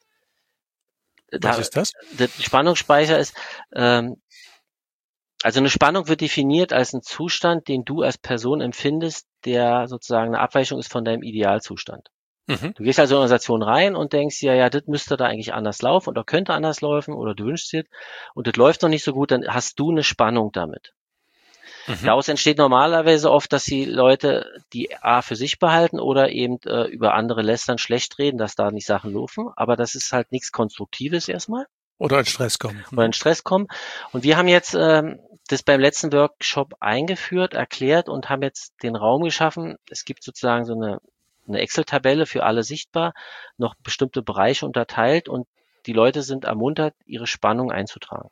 Was Da, ist das? der Spannungsspeicher ist, ähm, also eine Spannung wird definiert als ein Zustand, den du als Person empfindest, der sozusagen eine Abweichung ist von deinem Idealzustand. Mhm. Du gehst also in eine Organisation rein und denkst dir, ja, das müsste da eigentlich anders laufen oder könnte anders laufen oder du wünschst dir und das läuft noch nicht so gut, dann hast du eine Spannung damit. Mhm. Daraus entsteht normalerweise oft, dass die Leute die A für sich behalten oder eben äh, über andere lästern, schlecht reden, dass da nicht Sachen laufen, aber das ist halt nichts Konstruktives erstmal. Oder in Stress kommen. Oder in Stress kommen. Und wir haben jetzt ähm, das beim letzten Workshop eingeführt, erklärt und haben jetzt den Raum geschaffen. Es gibt sozusagen so eine, eine Excel-Tabelle für alle sichtbar, noch bestimmte Bereiche unterteilt und die Leute sind ermuntert, ihre Spannung einzutragen.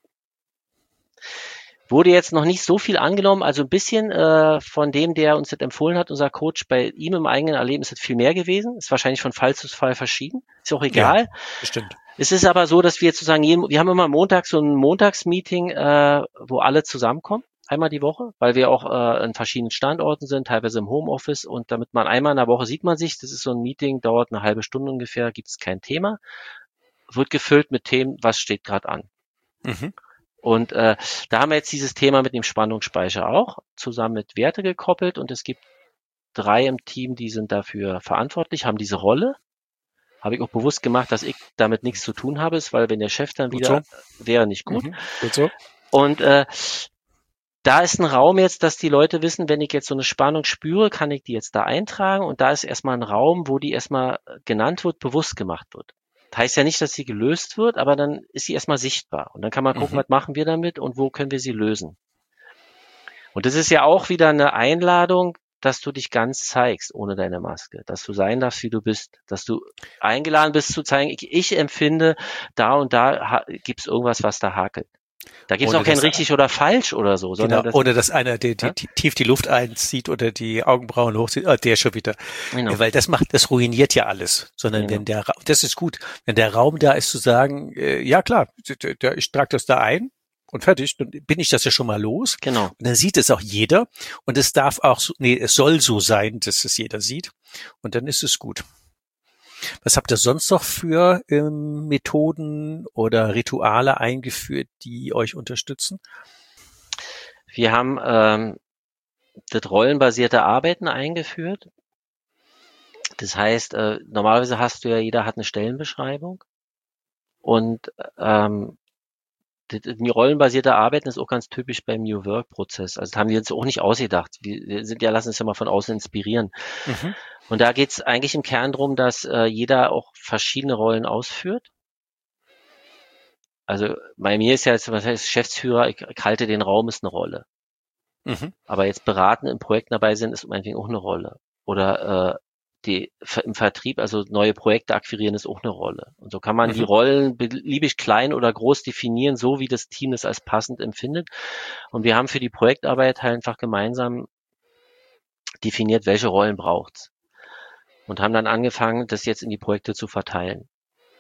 Wurde jetzt noch nicht so viel angenommen, also ein bisschen äh, von dem, der uns das empfohlen hat, unser Coach, bei ihm im eigenen Erleben ist es viel mehr gewesen, ist wahrscheinlich von Fall zu Fall verschieden, ist auch egal. Ja, bestimmt. Es ist aber so, dass wir jetzt sozusagen, jeden, wir haben immer montags so ein Montagsmeeting, äh, wo alle zusammenkommen, einmal die Woche, weil wir auch äh, in verschiedenen Standorten sind, teilweise im Homeoffice und damit man einmal in der Woche sieht man sich, das ist so ein Meeting, dauert eine halbe Stunde ungefähr, gibt es kein Thema, wird gefüllt mit Themen, was steht gerade an. Mhm. Und äh, da haben wir jetzt dieses Thema mit dem Spannungsspeicher auch zusammen mit Werte gekoppelt und es gibt drei im Team, die sind dafür verantwortlich, haben diese Rolle. Habe ich auch bewusst gemacht, dass ich damit nichts zu tun habe, ist, weil wenn der Chef dann Gut wieder wäre nicht gut. Mhm. Gut so. Und äh, da ist ein Raum jetzt, dass die Leute wissen, wenn ich jetzt so eine Spannung spüre, kann ich die jetzt da eintragen und da ist erstmal ein Raum, wo die erstmal genannt wird, bewusst gemacht wird. Das heißt ja nicht, dass sie gelöst wird, aber dann ist sie erstmal sichtbar und dann kann man gucken, Mhm. was machen wir damit und wo können wir sie lösen. Und das ist ja auch wieder eine Einladung, dass du dich ganz zeigst ohne deine Maske, dass du sein darfst, wie du bist, dass du eingeladen bist zu zeigen, ich, ich empfinde, da und da ha- gibt's irgendwas, was da hakelt. Da gibt's Ohne auch kein dass- richtig oder falsch oder so, sondern Genau, das, ohne dass einer die, die, Ja? die, tief die Luft einzieht oder die Augenbrauen hochzieht, ah, der schon wieder. genau. Weil das macht, das ruiniert ja alles. Sondern Genau. wenn der Ra- das ist gut, wenn der Raum da ist zu sagen, äh, ja klar, d- d- ich trage das da ein und fertig, dann bin ich das ja schon mal los. Genau. Und dann sieht es auch jeder und es darf auch so, nee, es soll so sein, dass es jeder sieht. Und dann ist es gut. Was habt ihr sonst noch für ähm, Methoden oder Rituale eingeführt, die euch unterstützen? Wir haben ähm, das rollenbasierte Arbeiten eingeführt. Das heißt, äh, normalerweise hast du ja, jeder hat eine Stellenbeschreibung und ähm, das, die rollenbasierte Arbeiten ist auch ganz typisch beim New Work Prozess. Also das haben wir uns auch nicht ausgedacht. Wir, wir sind ja, lassen uns ja mal von außen inspirieren. Mhm. Und da geht es eigentlich im Kern darum, dass äh, jeder auch verschiedene Rollen ausführt. Also bei mir ist ja jetzt, was heißt Geschäftsführer, ich, ich halte den Raum, ist eine Rolle. Mhm. Aber jetzt beraten in Projekten dabei sind, ist meinetwegen auch eine Rolle. Oder äh, die im Vertrieb, also neue Projekte akquirieren, ist auch eine Rolle. Und so kann man Mhm. die Rollen beliebig klein oder groß definieren, so wie das Team es als passend empfindet. Und wir haben für die Projektarbeit halt einfach gemeinsam definiert, welche Rollen braucht's. Und haben dann angefangen, das jetzt in die Projekte zu verteilen.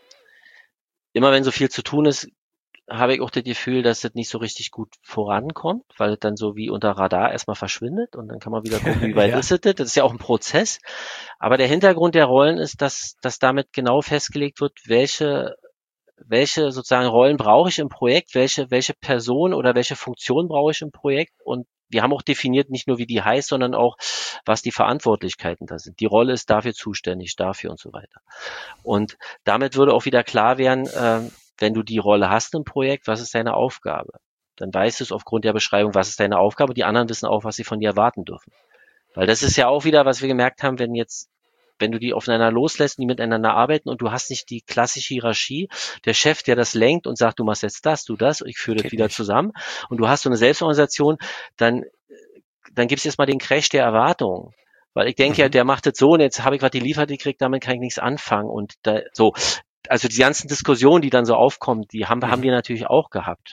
Immer wenn so viel zu tun ist, habe ich auch das Gefühl, dass das nicht so richtig gut vorankommt, weil es dann so wie unter Radar erstmal verschwindet und dann kann man wieder gucken, wie weit Ja. ist es das? Das ist ja auch ein Prozess. Aber der Hintergrund der Rollen ist, dass, dass damit genau festgelegt wird, welche, welche sozusagen Rollen brauche ich im Projekt, welche, welche Person oder welche Funktion brauche ich im Projekt, und wir haben auch definiert, nicht nur wie die heißt, sondern auch, was die Verantwortlichkeiten da sind. Die Rolle ist dafür zuständig, dafür und so weiter. Und damit würde auch wieder klar werden, äh, wenn du die Rolle hast im Projekt, was ist deine Aufgabe? Dann weißt du es aufgrund der Beschreibung, was ist deine Aufgabe. Die anderen wissen auch, was sie von dir erwarten dürfen. Weil das ist ja auch wieder, was wir gemerkt haben, wenn jetzt, wenn du die aufeinander loslässt, die miteinander arbeiten und du hast nicht die klassische Hierarchie, der Chef, der das lenkt und sagt, du machst jetzt das, du das, ich führe das Geht wieder nicht. zusammen, und du hast so eine Selbstorganisation, dann, dann gibt's jetzt mal den Crash der Erwartungen. Weil ich denke Mhm. ja, der macht das so und jetzt habe ich was geliefert gekriegt, damit kann ich nichts anfangen. Und da, so, also die ganzen Diskussionen, die dann so aufkommen, die haben, Mhm. haben wir natürlich auch gehabt.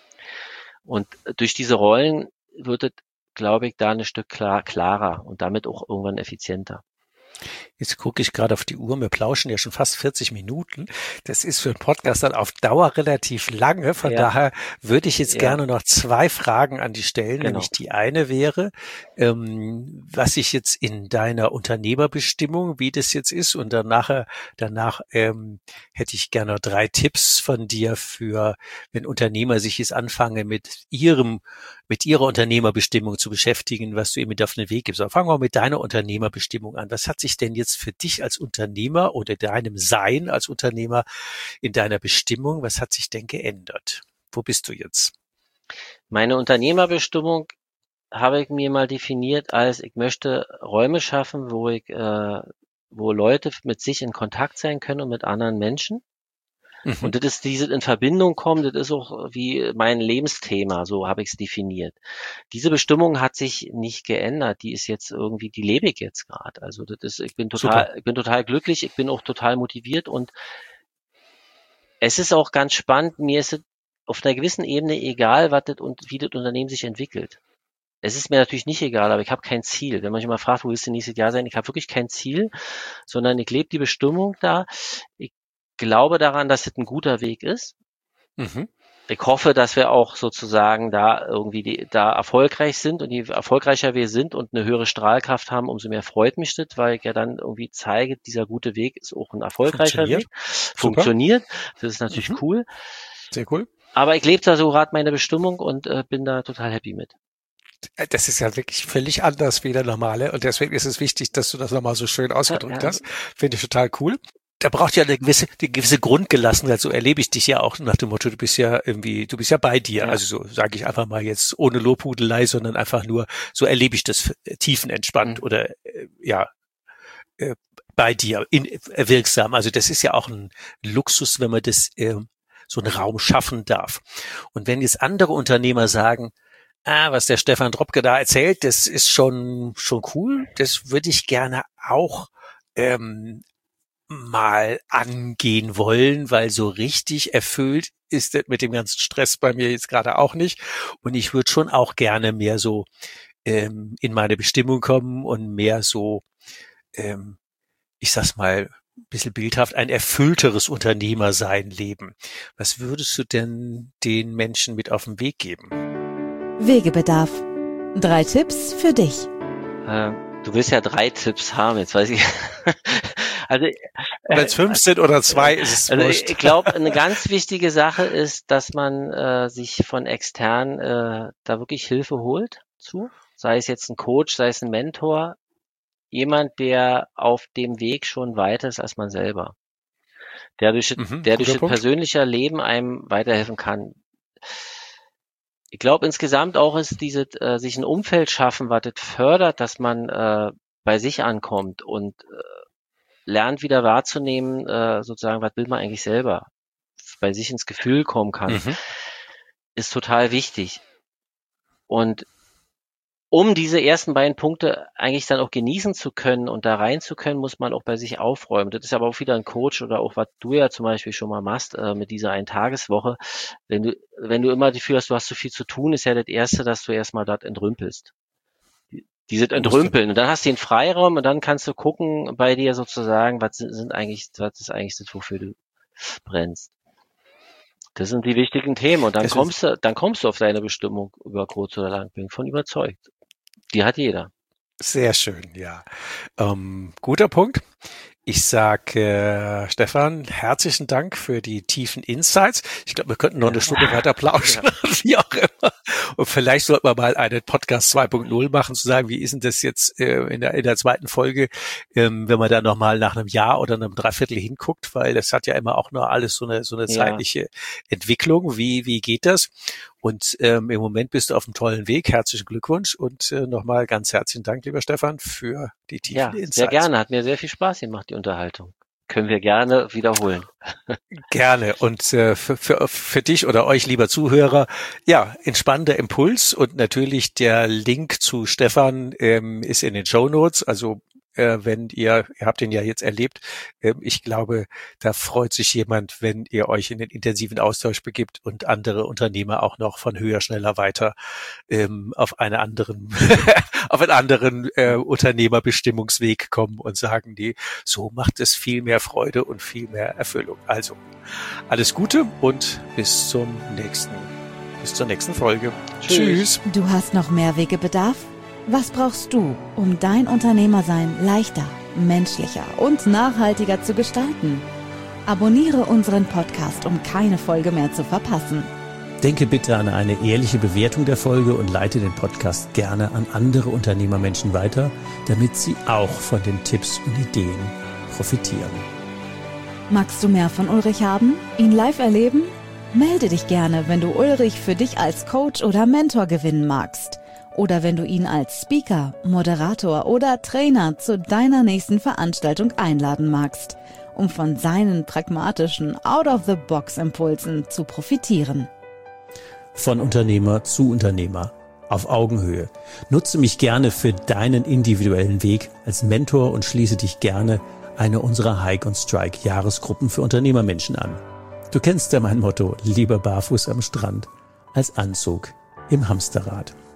Und durch diese Rollen wird es, glaube ich, da ein Stück klar, klarer und damit auch irgendwann effizienter. Jetzt gucke ich gerade auf die Uhr. Wir plauschen ja schon fast vierzig Minuten. Das ist für einen Podcast dann auf Dauer relativ lange. Von Ja. daher würde ich jetzt Ja. gerne noch zwei Fragen an dich stellen. Genau. Nämlich die eine wäre, ähm, was ich jetzt in deiner Unternehmerbestimmung, wie das jetzt ist, und danach, danach ähm, hätte ich gerne noch drei Tipps von dir für, wenn Unternehmer sich jetzt anfangen, mit ihrem, mit ihrer Unternehmerbestimmung zu beschäftigen, was du ihnen mit auf den Weg gibst. Aber fangen wir mit deiner Unternehmerbestimmung an. Was hat sich denn jetzt für dich als Unternehmer oder deinem Sein als Unternehmer in deiner Bestimmung, was hat sich denn geändert? Wo bist du jetzt? Meine Unternehmerbestimmung habe ich mir mal definiert als, ich möchte Räume schaffen, wo ich, äh, wo Leute mit sich in Kontakt sein können und mit anderen Menschen. Mhm. Und das ist diese in Verbindung kommen, das ist auch wie mein Lebensthema, so habe ich es definiert. Diese Bestimmung hat sich nicht geändert, die ist jetzt irgendwie, die lebe ich jetzt gerade. Also das ist, ich bin total, Super. ich bin total glücklich, ich bin auch total motiviert, und es ist auch ganz spannend, mir ist es auf einer gewissen Ebene egal, was das und wie das Unternehmen sich entwickelt. Es ist mir natürlich nicht egal, aber ich habe kein Ziel. Wenn man sich mal fragt, wo willst du nächstes Jahr sein, ich habe wirklich kein Ziel, sondern ich lebe die Bestimmung da. Ich glaube daran, dass es ein guter Weg ist. Mhm. Ich hoffe, dass wir auch sozusagen da irgendwie die, da erfolgreich sind, und je erfolgreicher wir sind und eine höhere Strahlkraft haben, umso mehr freut mich das, weil ich ja dann irgendwie zeige, dieser gute Weg ist auch ein erfolgreicher Funktioniert. Weg. Funktioniert. Das ist natürlich Mhm. cool. Sehr cool. Aber ich lebe da so gerade meine Bestimmung und äh, bin da total happy mit. Das ist ja wirklich völlig anders wie der normale. Und deswegen ist es wichtig, dass du das nochmal so schön ausgedrückt Ja, ja. hast. Finde ich total cool. Da braucht ja eine gewisse, eine gewisse Grundgelassenheit. So erlebe ich dich ja auch nach dem Motto, du bist ja irgendwie, du bist ja bei dir. Ja. Also so sage ich einfach mal jetzt ohne Lobhudelei, sondern einfach nur, so erlebe ich das tiefenentspannt Mhm. oder äh, ja, äh, bei dir, in, äh, wirksam. Also das ist ja auch ein Luxus, wenn man das äh, so einen Raum schaffen darf. Und wenn jetzt andere Unternehmer sagen, ah, was der Stefan Dropke da erzählt, das ist schon schon cool. Das würde ich gerne auch ähm, mal angehen wollen, weil so richtig erfüllt ist das mit dem ganzen Stress bei mir jetzt gerade auch nicht. Und ich würde schon auch gerne mehr so ähm, in meine Bestimmung kommen und mehr so, ähm, ich sag's mal, ein bisschen bildhaft, ein erfüllteres Unternehmersein leben. Was würdest du denn den Menschen mit auf den Weg geben? Wegebedarf. Drei Tipps für dich. Äh, du willst ja drei Tipps haben, jetzt weiß ich. Also, Wenn es fünf sind oder zwei, ist es also wurscht. ich glaube, eine ganz wichtige Sache ist, dass man äh, sich von extern äh, da wirklich Hilfe holt zu. Sei es jetzt ein Coach, sei es ein Mentor, jemand, der auf dem Weg schon weiter ist als man selber. Der durch, Mhm, der guter durch das Punkt. persönliche Leben einem weiterhelfen kann. Ich glaube insgesamt auch ist diese, äh, sich ein Umfeld schaffen, was das fördert, dass man äh, bei sich ankommt und äh, lernt wieder wahrzunehmen, äh, sozusagen, was will man eigentlich selber, bei sich ins Gefühl kommen kann, Mhm. ist total wichtig. Und um diese ersten beiden Punkte eigentlich dann auch genießen zu können und da rein zu können, muss man auch bei sich aufräumen. Das ist aber auch wieder ein Coach oder auch was du ja zum Beispiel schon mal machst äh, mit dieser Eintageswoche. Wenn du, wenn du immer das Gefühl hast, du hast so viel zu tun, ist ja das Erste, dass du erstmal das entrümpelst. Dieses Entrümpeln. Und dann hast du den Freiraum und dann kannst du gucken bei dir sozusagen, was sind eigentlich, was ist eigentlich das, wofür du brennst. Das sind die wichtigen Themen und dann das kommst du, dann kommst du auf deine Bestimmung über kurz oder lang. Bin von überzeugt. Die hat jeder. Sehr schön, ja. Ähm, guter Punkt. Ich sage, äh, Stefan, herzlichen Dank für die tiefen Insights. Ich glaube, wir könnten noch eine Stunde weiter plauschen, ja. Wie auch immer. Und vielleicht sollten wir mal einen Podcast zwei Punkt null machen, zu sagen, wie ist denn das jetzt äh, in, der, in der zweiten Folge, ähm, wenn man da nochmal nach einem Jahr oder einem Dreiviertel hinguckt, weil das hat ja immer auch nur alles so eine so eine ja. zeitliche Entwicklung. Wie wie geht das? Und ähm, im Moment bist du auf einem tollen Weg. Herzlichen Glückwunsch und äh, nochmal ganz herzlichen Dank, lieber Stefan, für die tiefen ja, Insights. Sehr gerne. Hat mir sehr viel Spaß gemacht, die Unterhaltung. Können wir gerne wiederholen. Gerne. Und äh, für, für, für dich oder euch, lieber Zuhörer, ja, entspannender Impuls und natürlich der Link zu Stefan ähm, ist in den Shownotes. Also äh, wenn ihr, ihr habt ihn ja jetzt erlebt, äh, ich glaube, da freut sich jemand, wenn ihr euch in den intensiven Austausch begibt und andere Unternehmer auch noch von höher, schneller, weiter ähm, auf einen anderen, auf einen anderen äh, Unternehmerbestimmungsweg kommen und sagen, die, so macht es viel mehr Freude und viel mehr Erfüllung. Also alles Gute und bis zum nächsten, bis zur nächsten Folge. Tschüss. Tschüss. Du hast noch mehr Wegebedarf? Was brauchst du, um dein Unternehmersein leichter, menschlicher und nachhaltiger zu gestalten? Abonniere unseren Podcast, um keine Folge mehr zu verpassen. Denke bitte an eine ehrliche Bewertung der Folge und leite den Podcast gerne an andere Unternehmermenschen weiter, damit sie auch von den Tipps und Ideen profitieren. Magst du mehr von Ulrich haben? Ihn live erleben? Melde dich gerne, wenn du Ulrich für dich als Coach oder Mentor gewinnen magst. Oder wenn du ihn als Speaker, Moderator oder Trainer zu deiner nächsten Veranstaltung einladen magst, um von seinen pragmatischen Out-of-the-Box-Impulsen zu profitieren. Von Unternehmer zu Unternehmer, auf Augenhöhe. Nutze mich gerne für deinen individuellen Weg als Mentor und schließe dich gerne eine unserer Hike und Strike Jahresgruppen für Unternehmermenschen an. Du kennst ja mein Motto, lieber barfuß am Strand als Anzug im Hamsterrad.